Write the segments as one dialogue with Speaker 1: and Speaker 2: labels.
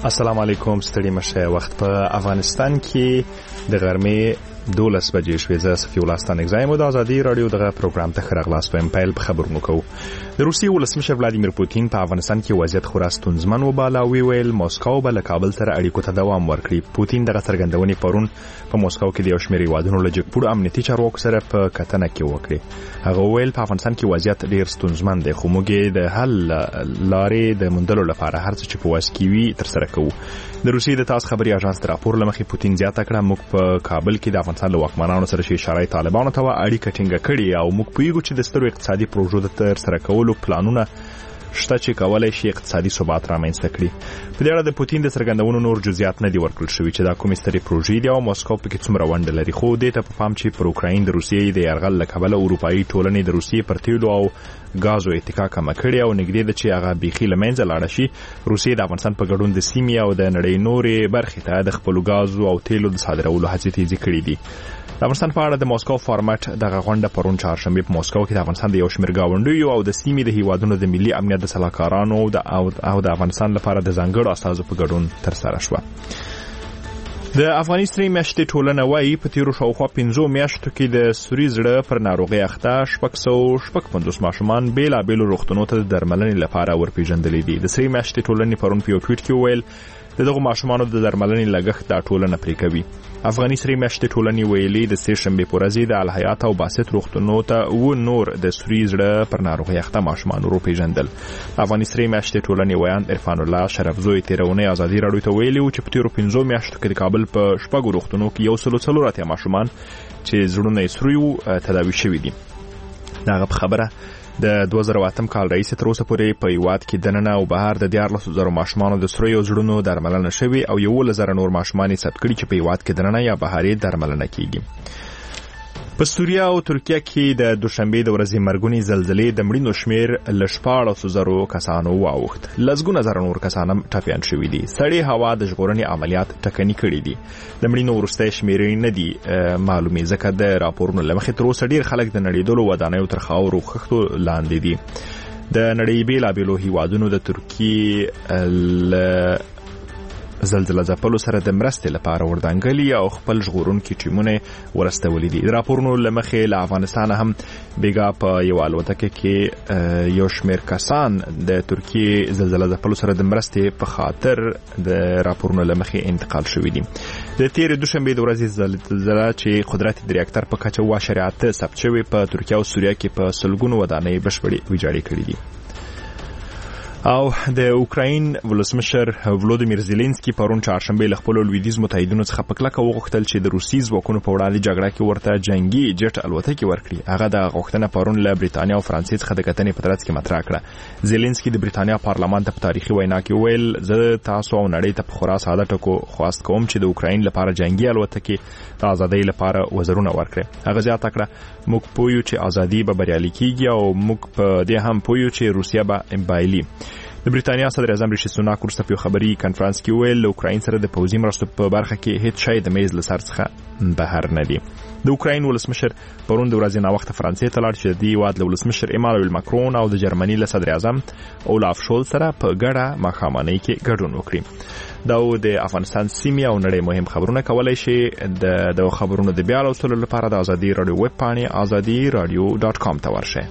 Speaker 1: السلام علیکم. ستړي مشه. وخت په افغانستان کې د غرمې 12 بجې شوې. زه صفي الله ستانک زایم د ازادي رادیو دغه پروګرام ته خرغلاس وایم. پیل په خبرونو کوو. د روسیې ولسمشر ولادیمیر پوتین په افغانستان کې وضعیت خورا ستونزمن وباله او ویل موسکو به له کابل سره اړیکو ته دوام ورکړي. پوتین دغه څرګندونې پرون په موسکو کې د یو شمېر هیوادونو له جګپوړو امنیتي چارواکو سره په کتنه کې وکړي. هغه ویل په افغانستان کې وضعیت ډیر ستونزمن دی، خو موږ د حل لارې د موندلو لپاره هر څه چې په واس کې وي ترسره کوو. د روسیې د تاس خبري اژانس راپور لمخې پوتین زیاته کړه موږ په کابل کې د افغانستان له واکمنانو سره شي اشاره طالبانو ته اړیکه ټینګه کړې او موږ پوهیږو چې د سترو اقتصادي پروژو د ترسره کولو پلانونه شته چې کولای شي اقتصادي ثبات رامنځته کړي. په دې اړه د پوتین د څرګندونو نور جزئیات نه دي ورکړل شوي چې دا کومې سترې پروژې دي او موسکو په کې څومره ونډه لري. خو دې ته په پام چې پر اوکراین د روسیې د یرغل له کبله اروپایي ټولنې د روسیې پر تیلو او غازو اتکا کم کړي او نګدې د چې هغه بيخي لمنځه لاړ شي. روسیې د افغانستان په ګډون د سیمې او د نړۍ نورې برخې ته د خپل غازو او تیلو د صادرولو هڅې تیزې کړې دي. د افغانستان په اړه د موسکو فارمټ دغه غونډه پرون چهارشنبه په موسکو کې د افغانستان د یو شمېر گاونډیو او د سیمې د هیوادونو د ملي امنیت د سلاکارانو او د افغانستان لپاره د ځانګړو استازو په ګډون ترسره شوه. د افغاني ستري میاشتې ټولنه وايي په تیرو شاوخوا 15 میاشتو کې د سوري زړه پر ناروغي اخته 650 ماشومان بیلابېلو روغتونونو ته د درملنې لپاره ورپېژندلې دي. د سوري میاشتې ټولنې پرون په یو ټویټ کې ویل دغه ماشومانو د درملنې لګښت د ټولنه پرې کوي. افغاني سوري میاشتې ټولنې ویلي د سې شنبه پر ورځ د الحیات او باسط روغتونونو ته و نور د سوري زړه پر ناروغي اخته ماشومان ورپېژندل. افغاني سوري میاشتې ټولنې ویاند عرفان الله شرفزوی تیرونه ازادي رادیو ته ویلي چې په تیرو 15 میاشتو کې د کابل په شپږو روغتونونو کې 140 ماشومان چې زړونه یې سوري تداوي شوي دي. دغه خبره د 2008 کال رئیس تر اوسه پورې په هیواد کې دننه او بهر د 14,000 ماشومانو د سوري زړونو درملنه شوي او 11,000 نور ماشومان ثبت کړي چې په هیواد کې دننه یا بهري درملنه کیږي. په سوریه او ترکیه کې د دوشنبه د ورځې مرګونی زلزلې د مړینو شمیر ل 14,000 کسانو واوښت. لسګونه زره نور کسان ټپيان شوي دي. سړې هوا د ژغورنې عملیات ټکني کړي دي. د مړینو وروسته شمیرې نه دي معلومې ځکه د راپورونو لمخې تر اوسه ډیر خلک د نړیدلو ودانیو تر خاورو خښتو لاندې دي. د نړۍ بیلابېلو هیوادونو د ترکیې زلزلې ځپلو سره د مرستې لپاره وردانګلي او خپل ژغورونکي ټیمونه ورستولې دي. د راپورونو لمخې له افغانستان هم بیګا په یو الوتکه کې یو شمېر کسان د ترکیې زلزلې ځپلو سره د مرستې په خاطر د راپورونو لمخې انتقال شوې دي. د تیر دوشنبه د ورځې زلزلې چې قدرت د ریاکټر په کچه و شریعت ثبت شوی په ترکیه او سوریه کې په سلګونو ودانۍ بشپړې ویجاړې کړې دي. او د اوکراین ولسمشر ولودیمیر زيلنسکي پرون چهارشنبه له خپل لویدیز متحدینو څخه په کلکه وغوښتل چې د روسي ځواکونو په وړاندې جګړه کې ورته جنگي جټ الوتکې ورکړي. هغه د غوښتنه پرون له بریتانیا او فرانسې څخه د کتنې په ترڅ کې مطرح کړه. زيلنسکي د بریتانیا پارلمان ته په تاریخي وینا کې ویل زه تاسو او نړۍ ته په خورا ساده ټکو خواست کوم چې د اوکراین لپاره جنگي الوتکې د ازادۍ لپاره وزرونه ورکړي. هغه زیاته کړه موږ پوهیو چې ازادي به بریالي کیږي او موږ په دې هم پوهیو چې روسیا به بایلي. د بریتانیا صدر اعظم ریشي سوناک ورسته په خبري کانفرنس کې ویل اوکراین سره د پوځي مرستو په برخه کې هیڅ شی د میز له سر څخه بهر نه دی. د اوکراین ولسمشر پرون د ورځې نا وخت فرانسې ته لاړ چې د هیواد له ولسمشر ایمانوئل ماکرون او د جرمني له صدر اعظم اولاف شولز سره په ګډه ماښامنۍ کې ګډون وکړي. دا د افغانستان سیمې او نړۍ مهم خبرونه کولای شي د خبرونو د بیا لوستلو لپاره د ازادي رادیو ویب پاڼې azadiradio.com ته ورشئ.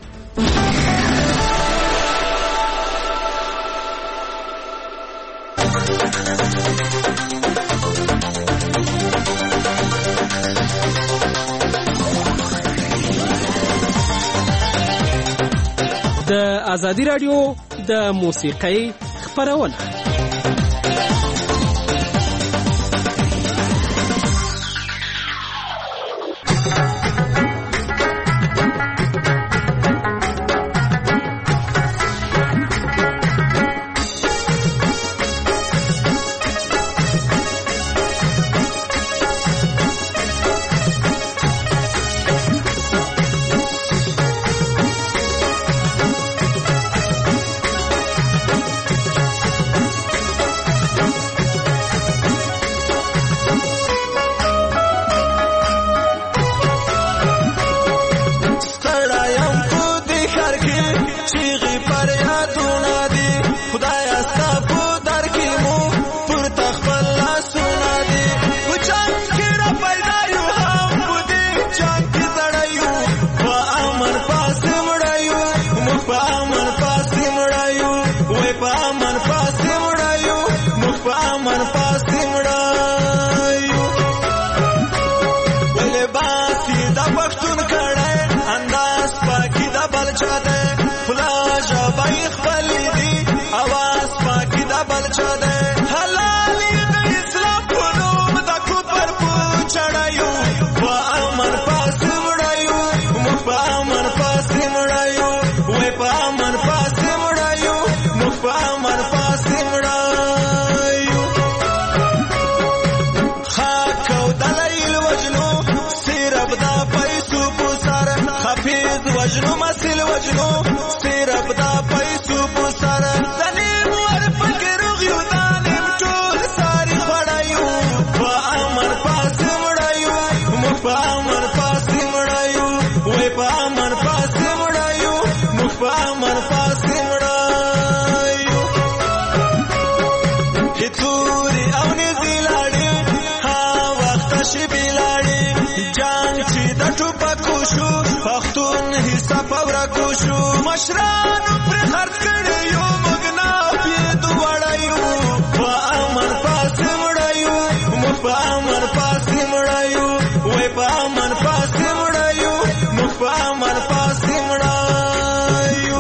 Speaker 2: د ازادي رادیو د موسیقۍ خبرونه
Speaker 3: شوینو صرف دا پیسو په سر ظالم ور فکر غيو دانم ټول ساری خړایو په امر پاس مړایو مخ په امر پاس مړایو وای په امر پاس مړایو مخ په امر پاس مړایو هڅوري او نه زیلاړي ها وخت شي بلاړي جان چې د ټوپکو شو پختون حساب ورکو شو مشران پر خرڅ کړي یو مغنا په دوړایو په امر پاس مړایو مخ په امر پاس مړایو وای په امر پاس مړایو مخ په امر پاس مړایو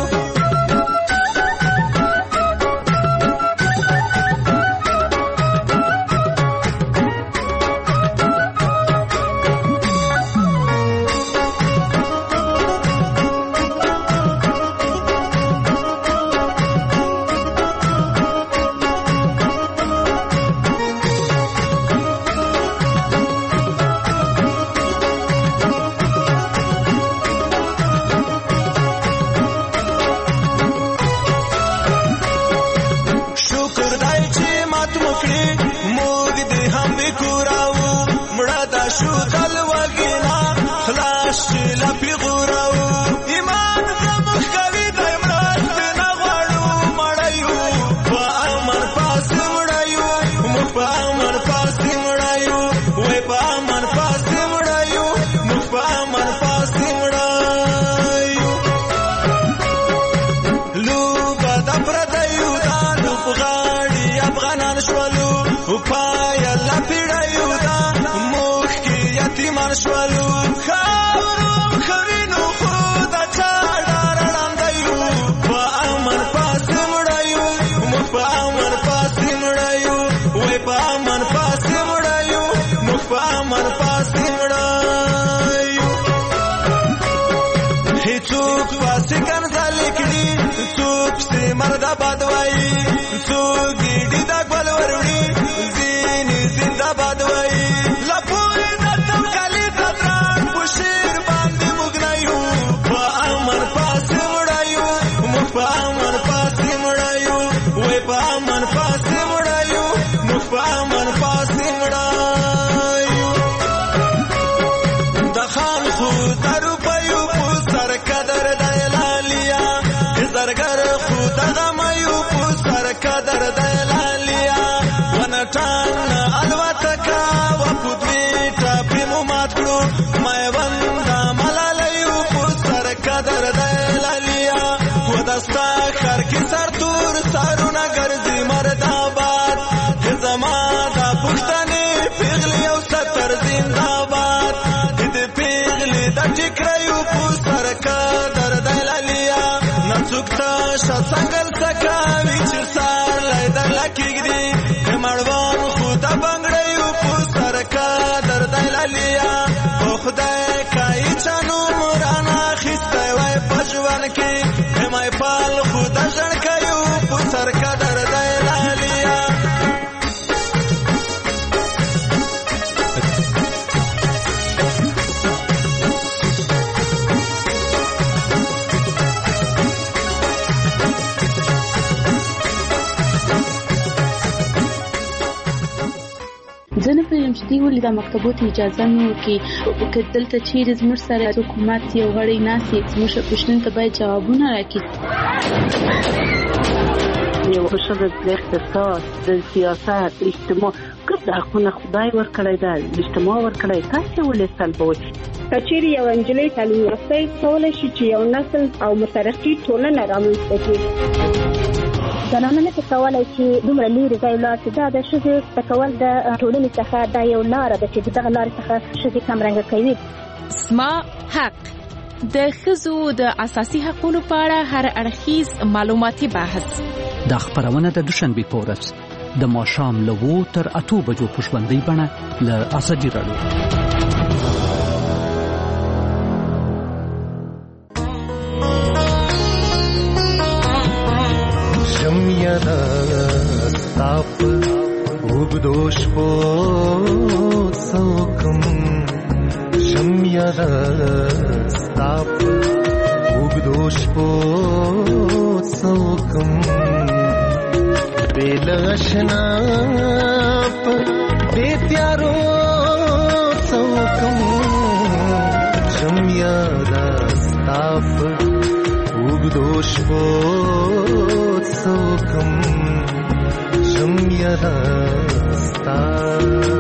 Speaker 3: څنګه سکاوي چې سار لای در لکېږي مړوان خو د بنګړیو په سر کا درد لالیا خو خدای کای چانو مرانه خسته وای پښوان کې مې پال خو د ځړ کایو په سر کا درد لالیا
Speaker 4: زه نه پوهېږم چې دوی ولې دا مکتبو ته اجازه نه ورکوي که دلته چیرې زموږ سره حکومت یو غړی ناست وي زموږ پوښتنو ته باید جوابونه راکړي.
Speaker 5: یو ښه د اقتصاد د سیاست اجتماع ګډ حقونه خدای ورکړی ده اجتماع ورکړی تاسې ولې سلبوئ؟
Speaker 6: که چیرې یو نجلۍ تعلیم یافته کولی شي چې یو نسل او مترقي ټولنه رامنځته کړي. زنانه نه کولای چې دومره لرې ځای ولاړ شي. دا د ښځې تکول د ټولنې څخه دا یو لاره ده چې دغه لارې څخه ښځې کمرنګه کوي.
Speaker 7: اسما حق د ښځو د اساسي حقوقو په اړه هر اړخیز معلوماتي بحث.
Speaker 8: دا خبرونه د دوشنبه په ورځ د ماښام له 2 تر 8 بجو په ژوندۍ بڼه له ازادي راډیو.
Speaker 3: شمیدا ستاپ وګدوش په څوکم شمیدا ستاپ وګدوش په بلاشنا په بیتیارو څوکم شم یادا ستاپ وګدو شپو څوکم شم یادا ستاپ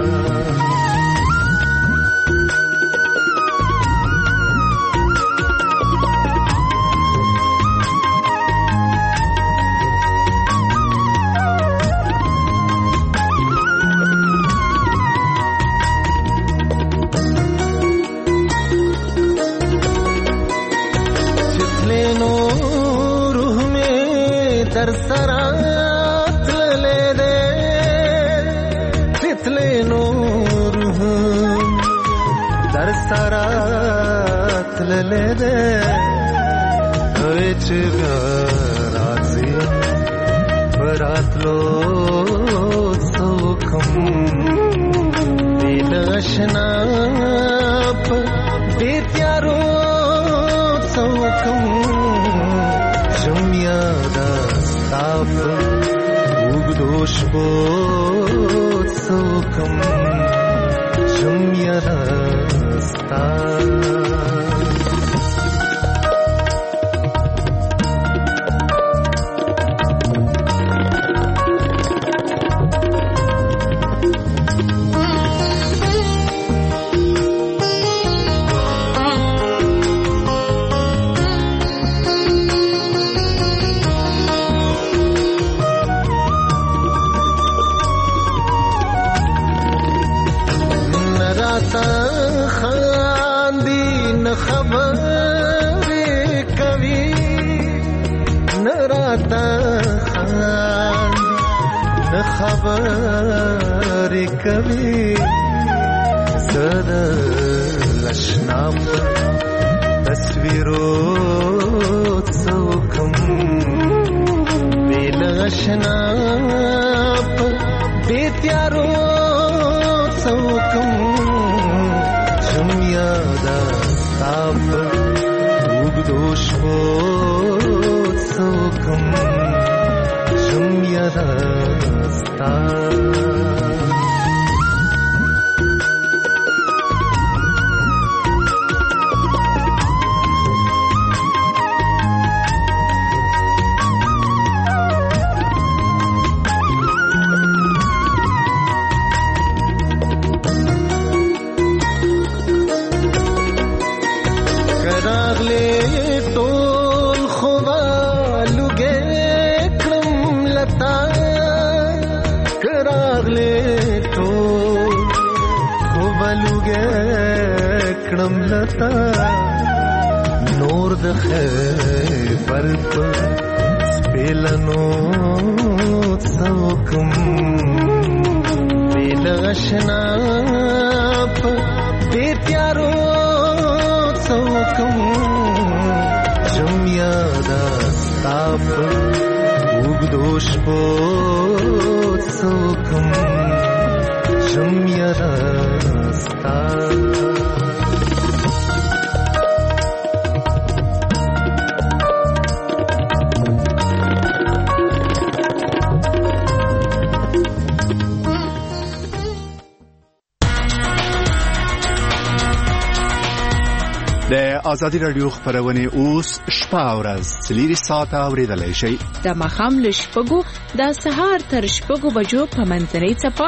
Speaker 9: ازادي رادیو خبرونه اوس شپه ورځ 3 ساعته اوریدلای شي
Speaker 7: د مخام ل شپږو د سهار تر شپږو بجو په منځنۍ چپه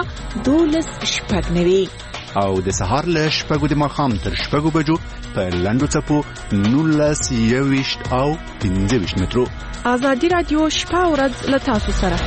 Speaker 7: 12 شپږ نوي
Speaker 9: او د سهار ل شپږو د مخام تر شپږو بجو په لندو چپو 19 او 15 مترو.
Speaker 7: ازادي رادیو شپه ورځ ل تاسو سره.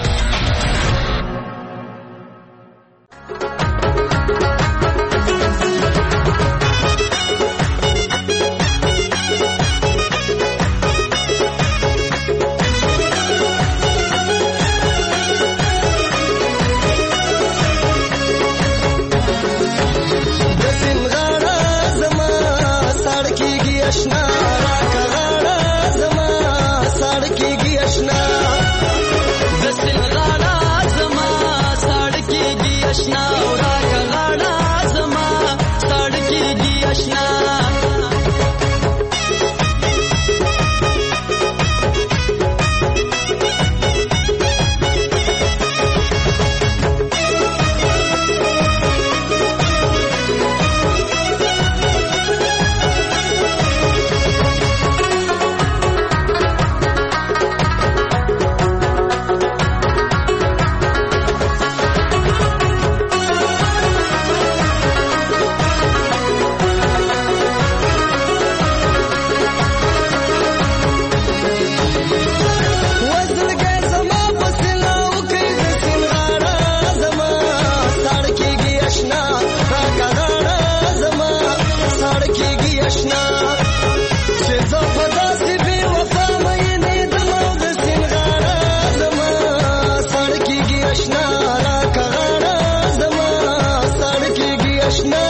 Speaker 3: اشنا راکا غاړه زما ساړه کېږي اشنا چې زه په داسې بې وفا مینې دم او د سیند غاړه زما ساړه کېږي اشنا راکا غاړه زما ساړه کېږي اشنا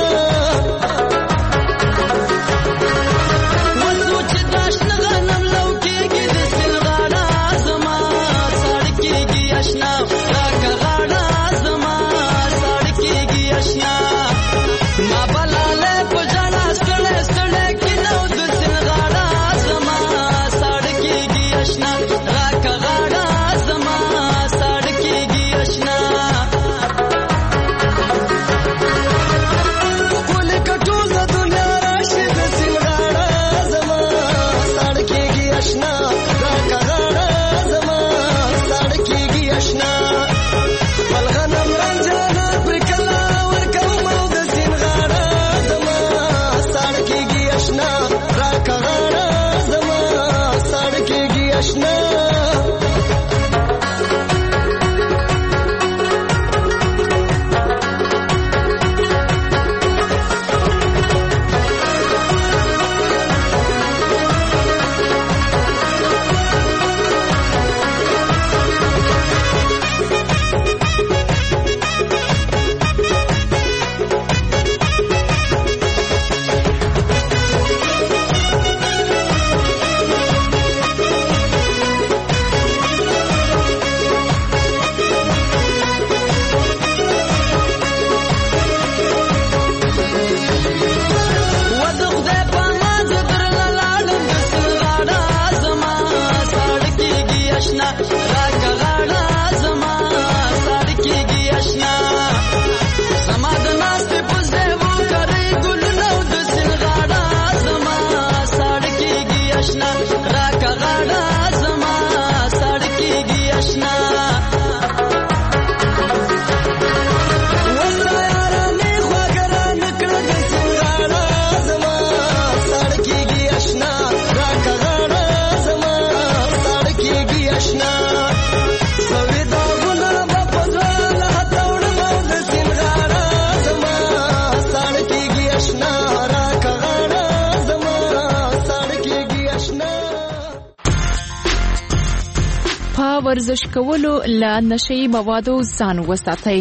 Speaker 7: ورزش کولو له نشئی موادو ځان وساتئ.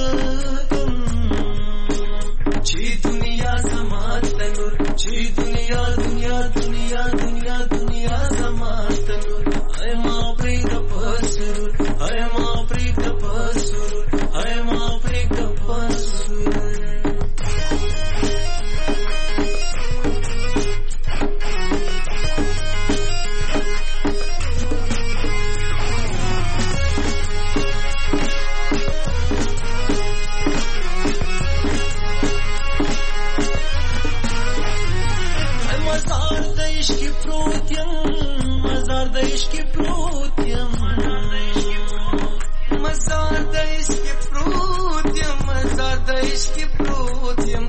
Speaker 3: दुनिया مزار د عشق پروت یم مزار د عشق پروت یم مزار د عشق پروت یم مزار د عشق پروت یم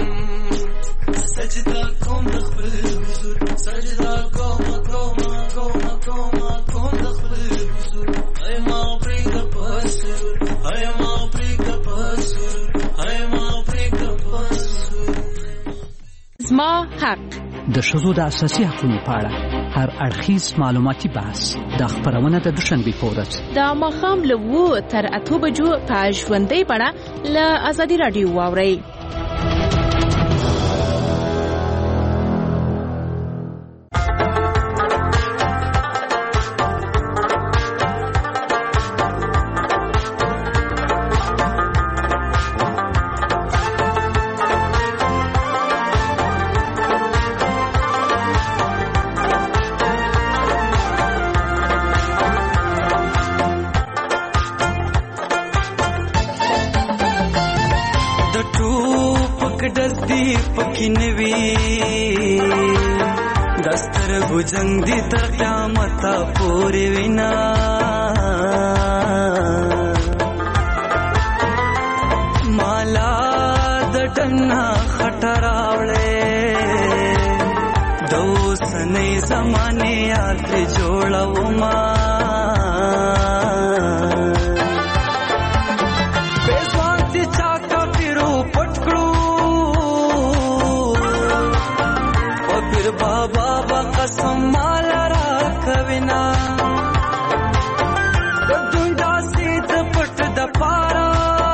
Speaker 3: سجدا کوم د خپل حضور سجدا کوم کوم کوم کوم کوم د خپل حضور ای ما پرې د پسور ای ما پرې د پسور ای ما پرې د پسور
Speaker 7: زما حق
Speaker 8: د ښځو د اساسي حقوقو په اړه هر اړخیز معلوماتي بحث د خبرونه د دوشنبې په ورځ
Speaker 7: د ماښام له 7 تر 8 بجو په ژوندۍ بڼه له ازادي رادیو واورئ.
Speaker 3: جنگ دی تر قیامت پوری وینا مالا د ټنا خټراوړې دوسنې زمانه یاد جوړو ما بېسوانتي چا کافرو پټکړو او پیر بابا قسم مال را کوینا د دنیا سید پټ د پارا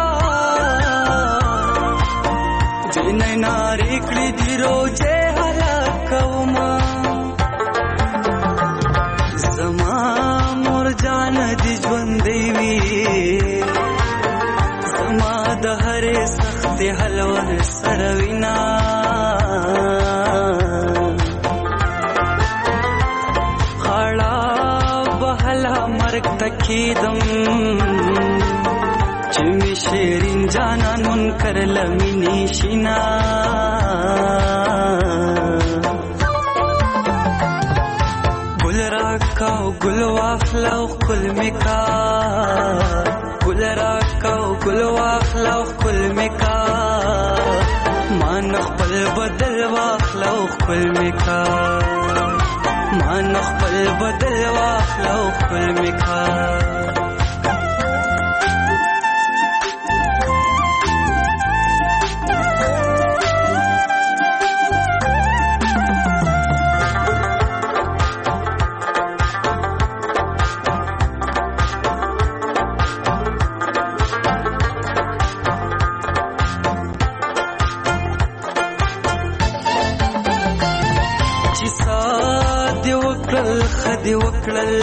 Speaker 3: جنې ناری کړي دی روزه هلاکوما زما مور جان دی ژوند دی زما د هرې سخت حلوه سروینا تکیدم چې می شیرین جانان منکر لمینی شینا ګل راکاو ګل واخلاو کل میکا ګل راکاو ګل واخلاو کل میکا مان خپل بدل واخلاو کل میکا مان خپل بدل واخلو خپل میکا خدي وکړل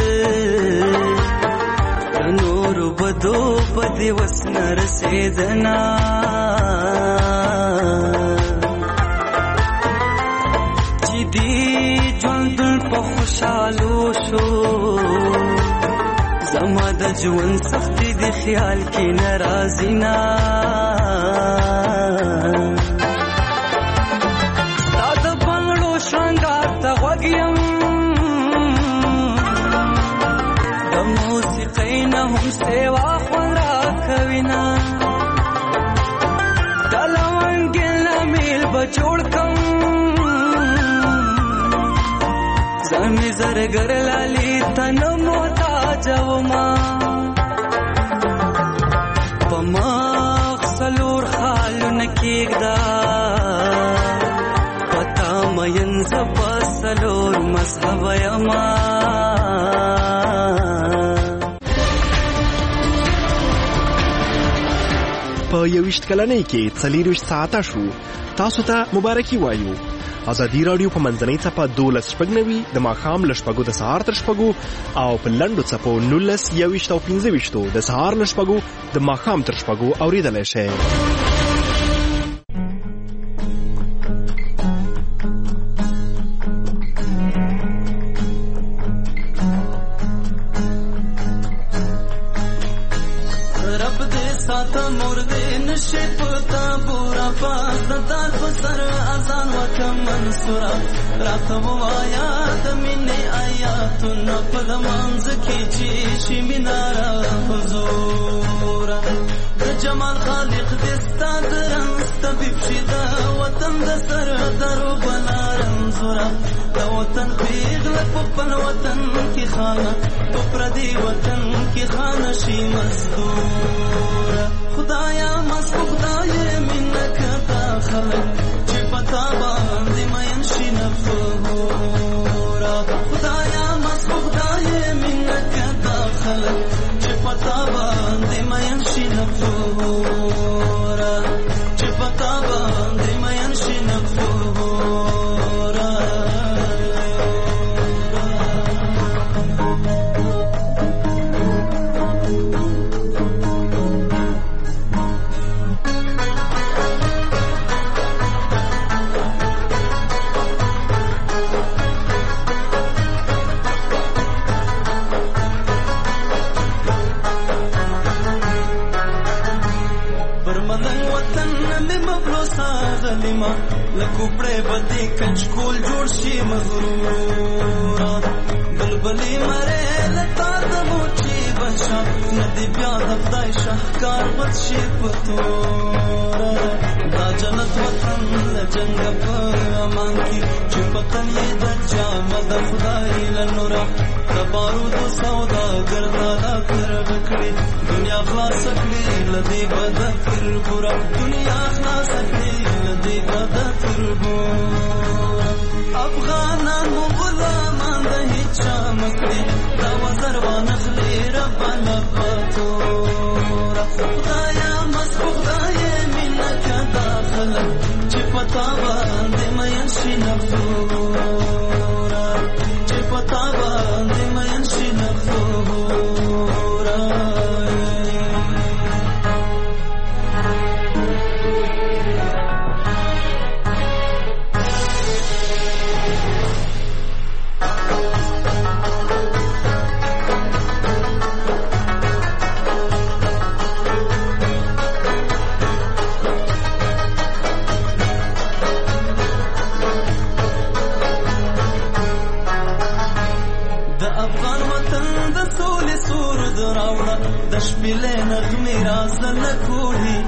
Speaker 3: نور بدو بدی وسن رسیدنا چې دی ژوند په خوشالو شو زما د ژوند سختي د خیال کې ناراضی نا ستاد بنگلو شنګار ته وګیم هم سیوا خون را کوینا دلوانگل میل بچوڑ کم زمی زرگر لالی تن محتاج وما پماخ سلور خالو نکیگ دا پتا مین زبا سلور مذہب یما
Speaker 1: په 21 کلنۍ کې 24 ساعته شو تاسو ته مبارکي وایو. ازادي رادیو په منځنۍ څپه 12:09 د ماښام له 6 د سهار تر 6 او په لنډو څپو 19 21 او 15 د سهار له 6 د ماښام تر 6 اوریدلای شئ.
Speaker 3: نشي پتا بورا پاس دار پسر ازان وکم منصورا راته ووایا د مینې آیاتونه په لمانځ کې چې شي میناره حضوره د جمال خالق دې ستا د رنځ طبیب شي د وطن د سر درو بلا رنځوره د وطن پیغله په خپل وطن کې خانه په پردي وطن کې خانه شي مزدوره خدایا مسکو خدای مینه کتا خلک چې پتا باندې مین شي نفورا خدایا مسکو خدای مینه کتا خلک چې پتا باندې مین شي نفورا چې پتا باندې مین شي نفورا لکوپړې بدې کچکول جوړ شي مغرورا بلبلې مرې لتا د موچي بشا ندی بیا د خدای شاهکار بد شي پتورا دا جنت وطن له جنګ په امان کې چې پتن یې د جامه د خدای له نورا د بارودو سوداګر دا تر وکړي دنیا خلاص کړي لدی بد تر ګورا دنیا خلاص کړي لدی بد تر ګورا افغانان غلامان د هیڅ مکړي دا وزر وانخلي ربنا پتورا خدایا مسکو خدای مینه کدا خلک چې پتا باندې مین شي نفورا چې پتا باندې مین شي نفورا د شپېلې نغمې راځه له کوهي